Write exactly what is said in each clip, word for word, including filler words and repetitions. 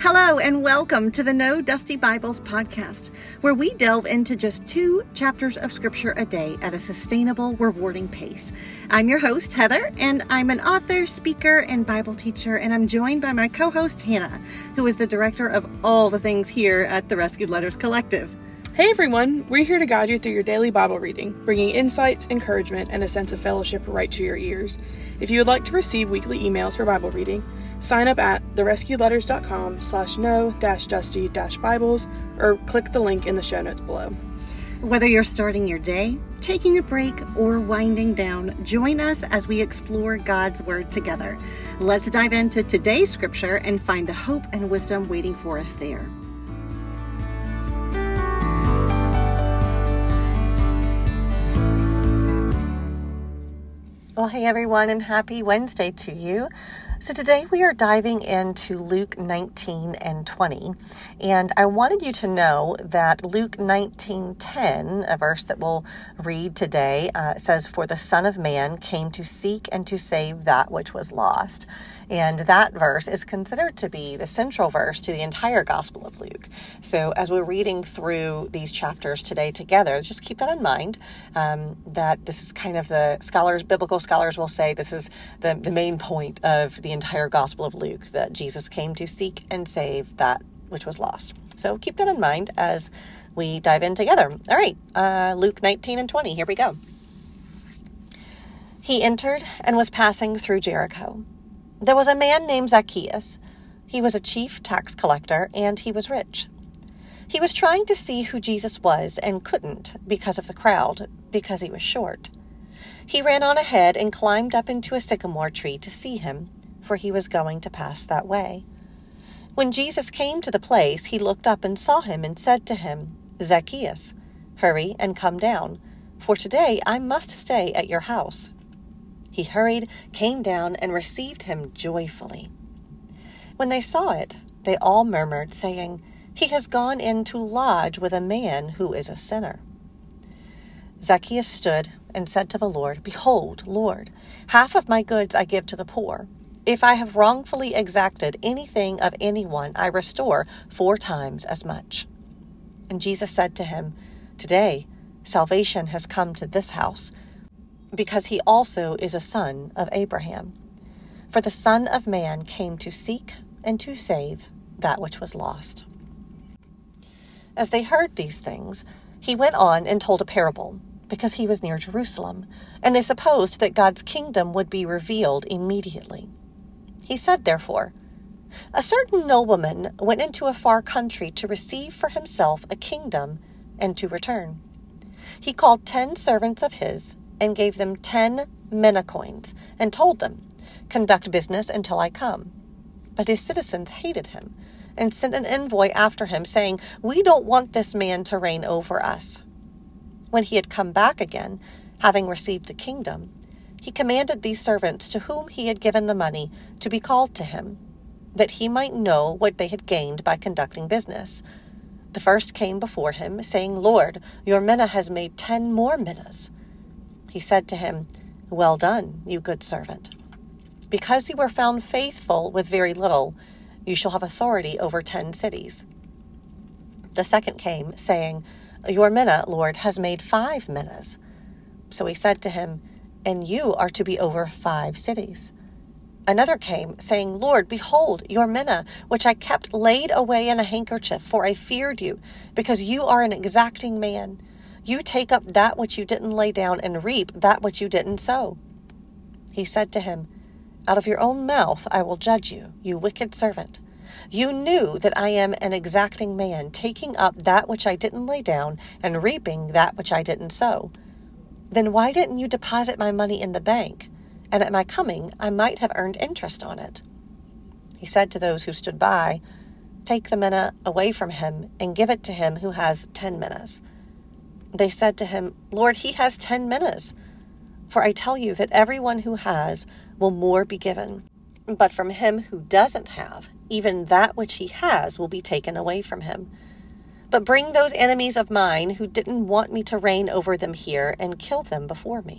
Hello and welcome to the No Dusty Bibles podcast, where we delve into just two chapters of Scripture a day at a sustainable, rewarding pace. I'm your host, Heather, and I'm an author, speaker, and Bible teacher, and I'm joined by my co-host, Hannah, who is the director of all the things here at the Rescued Letters Collective. Hey everyone, we're here to guide you through your daily Bible reading, bringing insights, encouragement, and a sense of fellowship right to your ears. If you would like to receive weekly emails for Bible reading, sign up at therescuedletters.com slash no dash dusty dash Bibles or click the link in the show notes below. Whether you're starting your day, taking a break, or winding down, join us as we explore God's Word together. Let's dive into today's Scripture and find the hope and wisdom waiting for us there. Well, hey everyone, and happy Wednesday to you. So today we are diving into Luke nineteen and twenty, and I wanted you to know that Luke nineteen ten, a verse that we'll read today, uh, says, "For the Son of Man came to seek and to save that which was lost." And that verse is considered to be the central verse to the entire Gospel of Luke. So as we're reading through these chapters today together, just keep that in mind, um, that this is kind of the scholars, biblical scholars will say this is the, the main point of the entire Gospel of Luke, that Jesus came to seek and save that which was lost. So keep that in mind as we dive in together. All right, uh, Luke nineteen and twenty, here we go. He entered and was passing through Jericho. There was a man named Zacchaeus. He was a chief tax collector, and he was rich. He was trying to see who Jesus was and couldn't because of the crowd, because he was short. He ran on ahead and climbed up into a sycamore tree to see him, for he was going to pass that way. When Jesus came to the place, he looked up and saw him and said to him, "Zacchaeus, hurry and come down, for today I must stay at your house." He hurried, came down, and received him joyfully. When they saw it, they all murmured, saying, "He has gone in to lodge with a man who is a sinner." Zacchaeus stood and said to the Lord, "Behold, Lord, half of my goods I give to the poor. If I have wrongfully exacted anything of anyone, I restore four times as much." And Jesus said to him, "Today salvation has come to this house, because he also is a son of Abraham. For the Son of Man came to seek and to save that which was lost." As they heard these things, he went on and told a parable, because he was near Jerusalem, and they supposed that God's kingdom would be revealed immediately. He said, therefore, "A certain nobleman went into a far country to receive for himself a kingdom and to return. He called ten servants of his and gave them ten mina coins, and told them, 'Conduct business until I come.' But his citizens hated him, and sent an envoy after him, saying, 'We don't want this man to reign over us.' When he had come back again, having received the kingdom, he commanded these servants to whom he had given the money to be called to him, that he might know what they had gained by conducting business. The first came before him, saying, 'Lord, your mina has made ten more minas.' He said to him, 'Well done, you good servant. Because you were found faithful with very little, you shall have authority over ten cities.' The second came, saying, 'Your mina, Lord, has made five minas.' So he said to him, 'And you are to be over five cities.' Another came, saying, 'Lord, behold, your mina, which I kept laid away in a handkerchief, for I feared you, because you are an exacting man. You take up that which you didn't lay down and reap that which you didn't sow.' He said to him, 'Out of your own mouth I will judge you, you wicked servant. You knew that I am an exacting man, taking up that which I didn't lay down and reaping that which I didn't sow. Then why didn't you deposit my money in the bank? And at my coming I might have earned interest on it.' He said to those who stood by, 'Take the mina away from him and give it to him who has ten minas.' They said to him, 'Lord, he has ten minas.' For I tell you that everyone who has will more be given, but from him who doesn't have, even that which he has will be taken away from him. But bring those enemies of mine who didn't want me to reign over them here and kill them before me."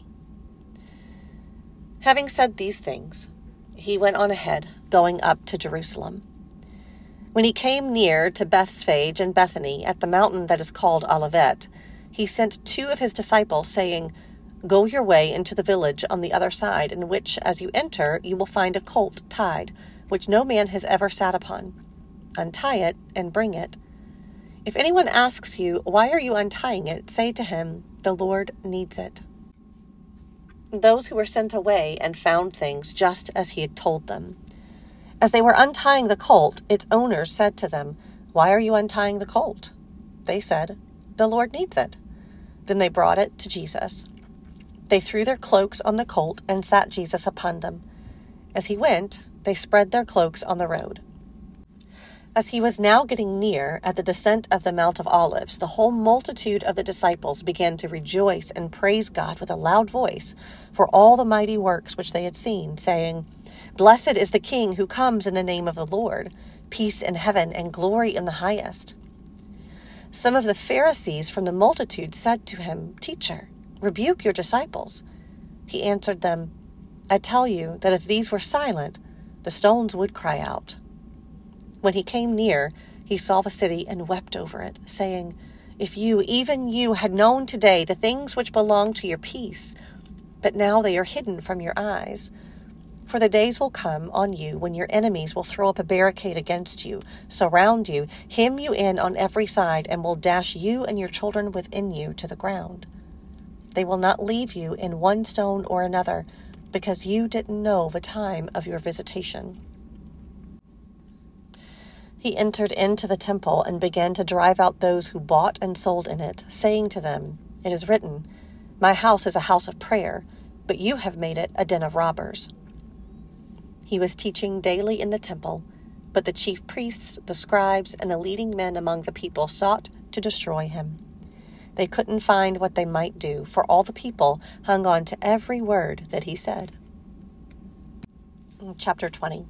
Having said these things, he went on ahead, going up to Jerusalem. When he came near to Bethphage and Bethany at the mountain that is called Olivet, he sent two of his disciples, saying, "Go your way into the village on the other side, in which, as you enter, you will find a colt tied, which no man has ever sat upon. Untie it and bring it. If anyone asks you, 'Why are you untying it?' say to him, 'The Lord needs it.'" Those who were sent away and found things just as he had told them. As they were untying the colt, its owners said to them, "Why are you untying the colt?" They said, "The Lord needs it." Then they brought it to Jesus. They threw their cloaks on the colt and sat Jesus upon them. As he went, they spread their cloaks on the road. As he was now getting near at the descent of the Mount of Olives, the whole multitude of the disciples began to rejoice and praise God with a loud voice for all the mighty works which they had seen, saying, "Blessed is the King who comes in the name of the Lord, peace in heaven and glory in the highest." Some of the Pharisees from the multitude said to him, "Teacher, rebuke your disciples." He answered them, "I tell you that if these were silent, the stones would cry out." When he came near, he saw the city and wept over it, saying, "If you, even you, had known today the things which belong to your peace, but now they are hidden from your eyes. For the days will come on you when your enemies will throw up a barricade against you, surround you, hem you in on every side, and will dash you and your children within you to the ground. They will not leave you in one stone or another, because you didn't know the time of your visitation." He entered into the temple and began to drive out those who bought and sold in it, saying to them, "It is written, 'My house is a house of prayer,' but you have made it a den of robbers." He was teaching daily in the temple, but the chief priests, the scribes, and the leading men among the people sought to destroy him. They couldn't find what they might do, for all the people hung on to every word that he said. Chapter twenty.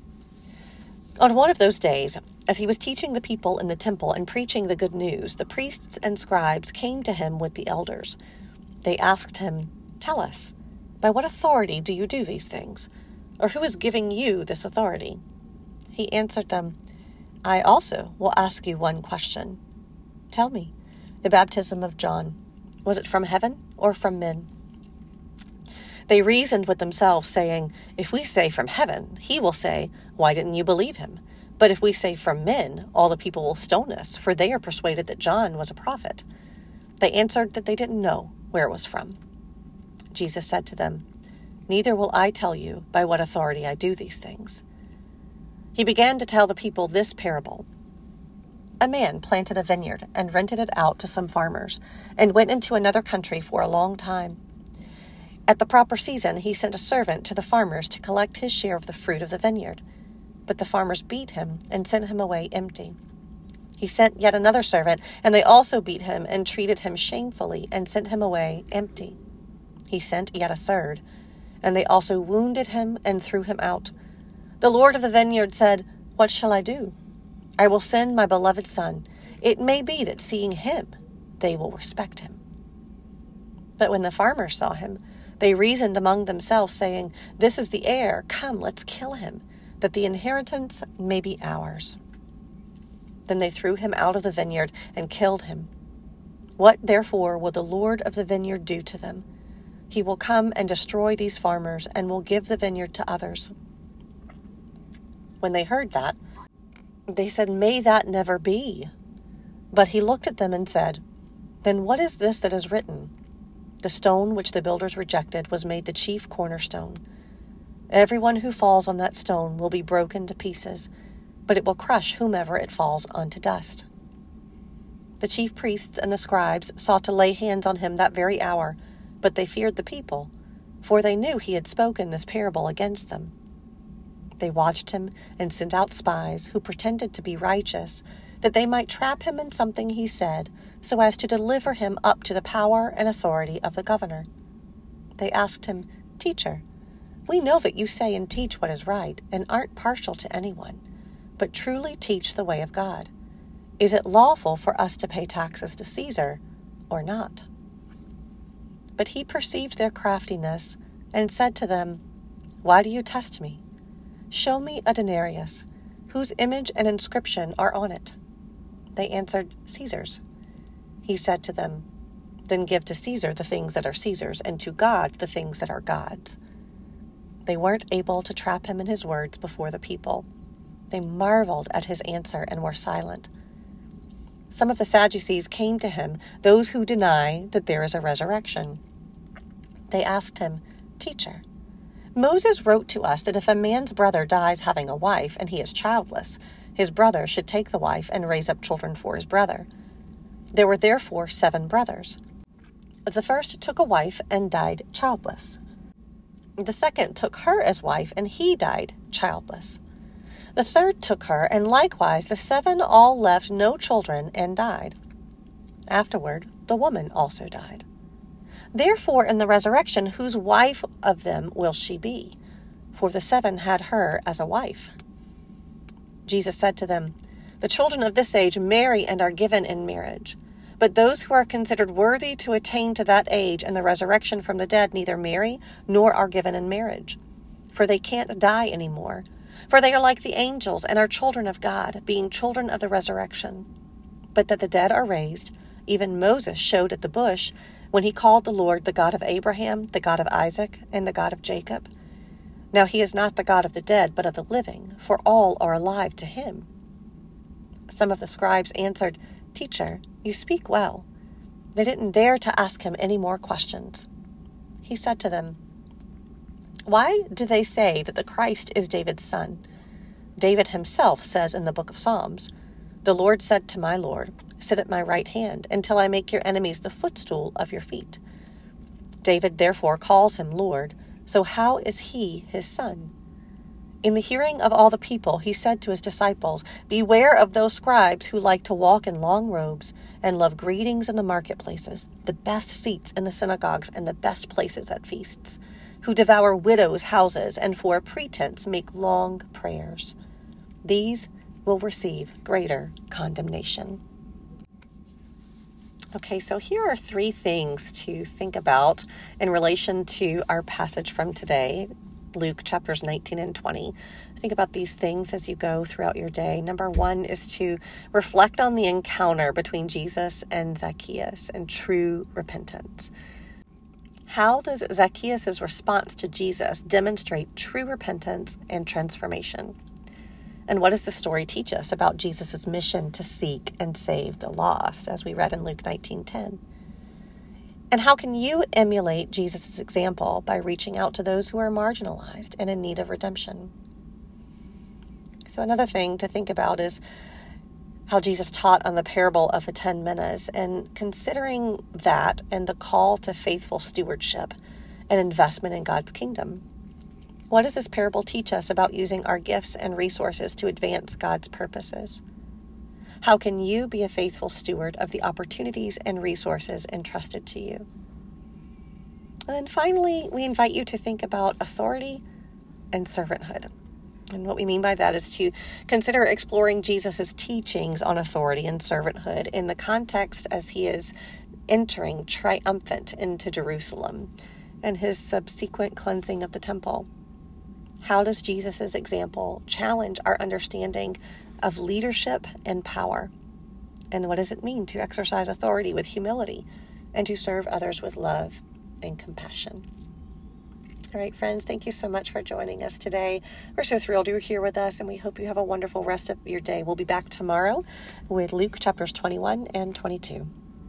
On one of those days, as he was teaching the people in the temple and preaching the good news, the priests and scribes came to him with the elders. They asked him, "Tell us, by what authority do you do these things? Or who is giving you this authority?" He answered them, "I also will ask you one question. Tell me, the baptism of John, was it from heaven or from men?" They reasoned with themselves, saying, "If we say from heaven, he will say, 'Why didn't you believe him?' But if we say from men, all the people will stone us, for they are persuaded that John was a prophet." They answered that they didn't know where it was from. Jesus said to them, "Neither will I tell you by what authority I do these things." He began to tell the people this parable. A man planted a vineyard and rented it out to some farmers, and went into another country for a long time. At the proper season, he sent a servant to the farmers to collect his share of the fruit of the vineyard. But the farmers beat him and sent him away empty. He sent yet another servant, and they also beat him and treated him shamefully and sent him away empty. He sent yet a third, and they also wounded him and threw him out. The Lord of the vineyard said, "What shall I do? I will send my beloved son. It may be that seeing him, they will respect him." But when the farmers saw him, they reasoned among themselves, saying, "This is the heir. Come, let's kill him, that the inheritance may be ours." Then they threw him out of the vineyard and killed him. What, therefore, will the Lord of the vineyard do to them? He will come and destroy these farmers and will give the vineyard to others. When they heard that, they said, "May that never be." But he looked at them and said, "Then what is this that is written? The stone which the builders rejected was made the chief cornerstone. Everyone who falls on that stone will be broken to pieces, but it will crush whomever it falls onto dust." The chief priests and the scribes sought to lay hands on him that very hour, but they feared the people, for they knew he had spoken this parable against them. They watched him and sent out spies who pretended to be righteous, that they might trap him in something he said, so as to deliver him up to the power and authority of the governor. They asked him, "Teacher, we know that you say and teach what is right, and aren't partial to anyone, but truly teach the way of God. Is it lawful for us to pay taxes to Caesar or not?" But he perceived their craftiness and said to them, "Why do you test me? Show me a denarius. Whose image and inscription are on it?" They answered, "Caesar's." He said to them, "Then give to Caesar the things that are Caesar's, and to God the things that are God's." They weren't able to trap him in his words before the people. They marveled at his answer and were silent. Some of the Sadducees came to him, those who deny that there is a resurrection. They asked him, "Teacher, Moses wrote to us that if a man's brother dies having a wife and he is childless, his brother should take the wife and raise up children for his brother. There were therefore seven brothers. The first took a wife and died childless. The second took her as wife, and he died childless. The third took her, and likewise the seven all left no children and died. Afterward, the woman also died. Therefore, in the resurrection, whose wife of them will she be? For the seven had her as a wife." Jesus said to them, "The children of this age marry and are given in marriage. But those who are considered worthy to attain to that age and the resurrection from the dead neither marry nor are given in marriage, for they can't die any more. For they are like the angels and are children of God, being children of the resurrection. But that the dead are raised, even Moses showed at the bush, when he called the Lord the God of Abraham, the God of Isaac, and the God of Jacob. Now he is not the God of the dead, but of the living, for all are alive to him." Some of the scribes answered, "Teacher, you speak well." They didn't dare to ask him any more questions. He said to them, "Why do they say that the Christ is David's son? David himself says in the book of Psalms, 'The Lord said to my Lord, sit at my right hand until I make your enemies the footstool of your feet.' David therefore calls him Lord, so how is he his son?" In the hearing of all the people, he said to his disciples, "Beware of those scribes who like to walk in long robes and love greetings in the marketplaces, the best seats in the synagogues and the best places at feasts, who devour widows' houses and for a pretense make long prayers. These will receive greater condemnation." Okay, so here are three things to think about in relation to our passage from today, Luke chapters nineteen and twenty. Think about these things as you go throughout your day. Number one is to reflect on the encounter between Jesus and Zacchaeus and true repentance. How does Zacchaeus' response to Jesus demonstrate true repentance and transformation? And what does the story teach us about Jesus' mission to seek and save the lost, as we read in Luke nineteen ten? And how can you emulate Jesus' example by reaching out to those who are marginalized and in need of redemption? So another thing to think about is how Jesus taught on the parable of the ten minas, and considering that and the call to faithful stewardship and investment in God's kingdom. What does this parable teach us about using our gifts and resources to advance God's purposes? How can you be a faithful steward of the opportunities and resources entrusted to you? And then finally, we invite you to think about authority and servanthood. And what we mean by that is to consider exploring Jesus' teachings on authority and servanthood in the context as he is entering triumphant into Jerusalem and his subsequent cleansing of the temple. How does Jesus' example challenge our understanding of leadership and power? And what does it mean to exercise authority with humility and to serve others with love and compassion? All right, friends, thank you so much for joining us today. We're so thrilled you're here with us, and we hope you have a wonderful rest of your day. We'll be back tomorrow with Luke chapters twenty-one and twenty-two.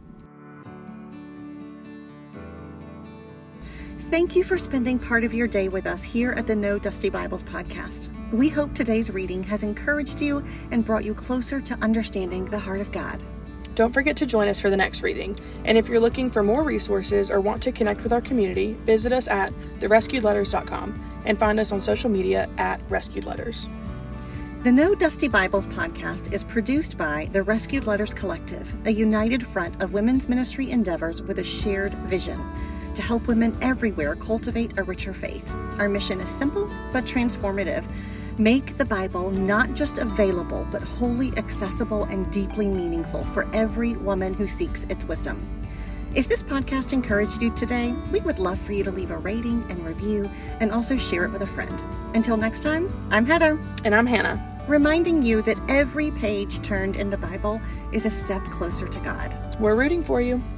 Thank you for spending part of your day with us here at the No Dusty Bibles podcast. We hope today's reading has encouraged you and brought you closer to understanding the heart of God. Don't forget to join us for the next reading. And if you're looking for more resources or want to connect with our community, visit us at the rescued letters dot com and find us on social media at Rescued Letters. The No Dusty Bibles podcast is produced by the Rescued Letters Collective, a united front of women's ministry endeavors with a shared vision to help women everywhere cultivate a richer faith. Our mission is simple but transformative. Make the Bible not just available, but wholly accessible and deeply meaningful for every woman who seeks its wisdom. If this podcast encouraged you today, we would love for you to leave a rating and review and also share it with a friend. Until next time, I'm Heather. And I'm Hannah. Reminding you that every page turned in the Bible is a step closer to God. We're rooting for you.